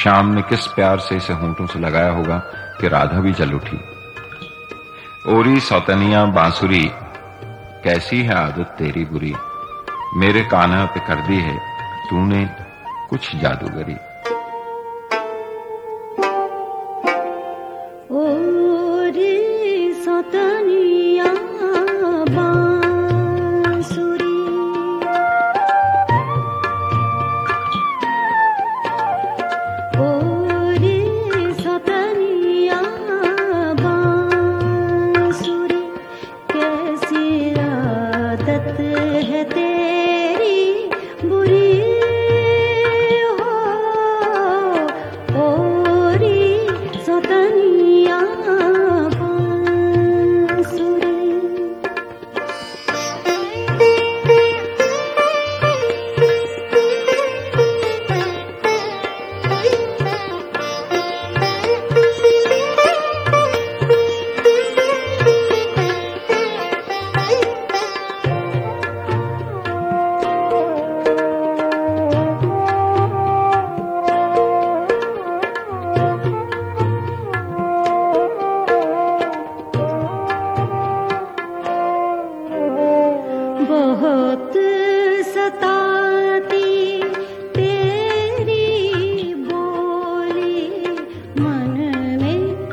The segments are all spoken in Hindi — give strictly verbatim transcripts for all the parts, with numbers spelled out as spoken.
श्याम ने किस प्यार से इसे होंठों से लगाया होगा कि राधा भी जल उठी। ओरी सौतनिया बांसुरी, कैसी है आदत तेरी बुरी, मेरे कान्हा पे कर दी है तूने कुछ जादूगरी। ओरी सौतनिया बहुत सताती तेरी बोली, मन में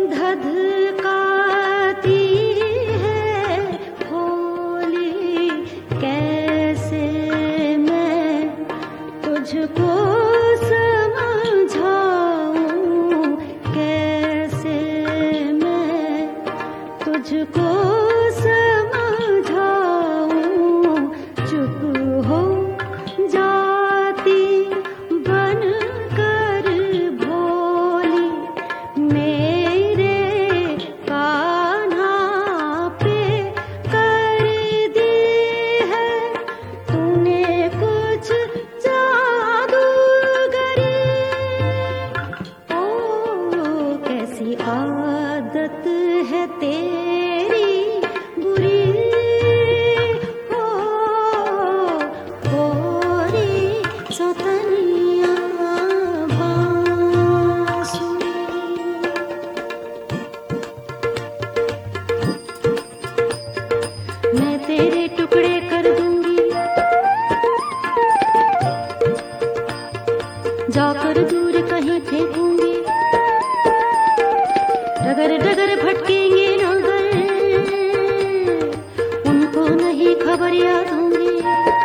धधकाती है होली। कैसे मैं तुझको समझाऊं, कैसे मैं तुझको आदत है तेरी बुरी हो, ओरी सौतनिया बांसुरी। मैं तेरे टुकड़े कर दूंगी, जाकर दूर कहीं फेंकूंगी। डगर डगर भटकेंगे नगर, उनको नहीं खबर याद होंगे।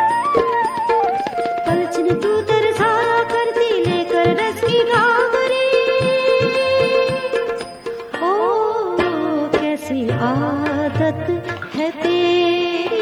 पलचन तू तरसा करती लेकर रस की गागरी। ओ कैसी आदत है तेरी